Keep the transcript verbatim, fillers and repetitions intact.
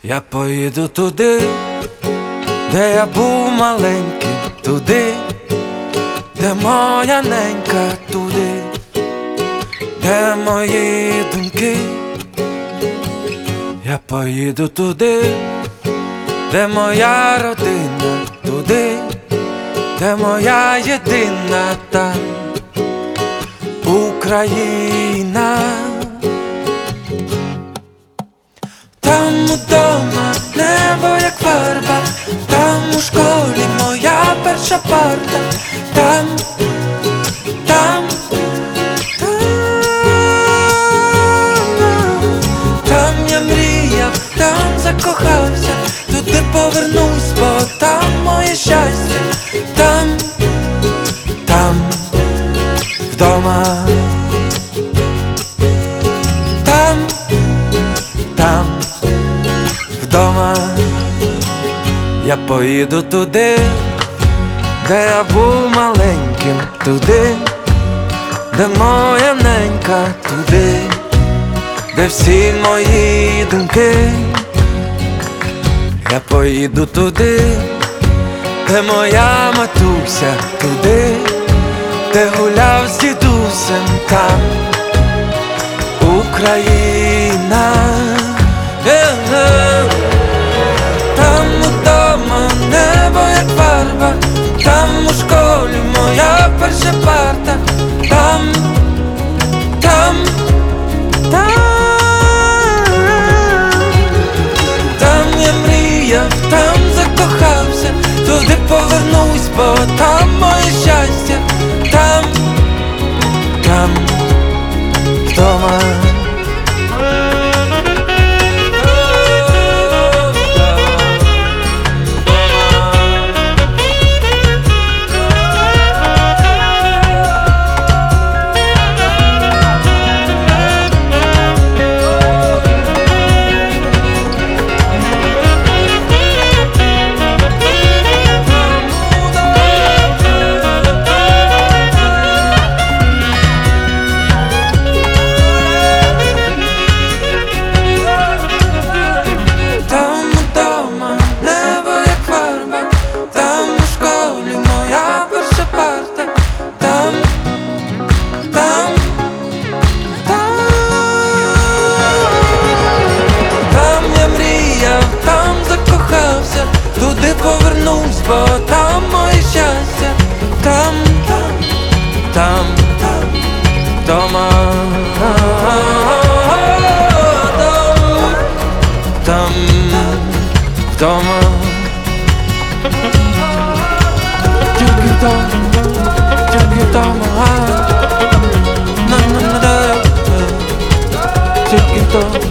Я поїду туди, де я був маленький, туди, де моя ненька, туди, де мої думки. Я поїду туди, де моя родина, туди, де моя єдина там Україна. Там удома небо як фарба, там у школі моя перша парта, там, там, там, там я мріяв, там закохався, туди повернусь, бо там моє щастя, там, там, вдома. Там, там, вдома. Я поїду туди, де я був маленьким, туди, де моя ненька, туди, де всі мої думки. Я поїду туди, де моя матуся, туди, де гуляв з дідусем, там Україна. Там удома небо як фарба, там у школі моя перша парта, там, там, там, там я мріяв, там закохався, туди повернусь, бо там моє щастя, там, там, вдома. Туди повернусь, бо там моє щастя, там, там, там, там, вдома. Там, вдома. Тільки вдома, тільки вдома. Тільки вдома.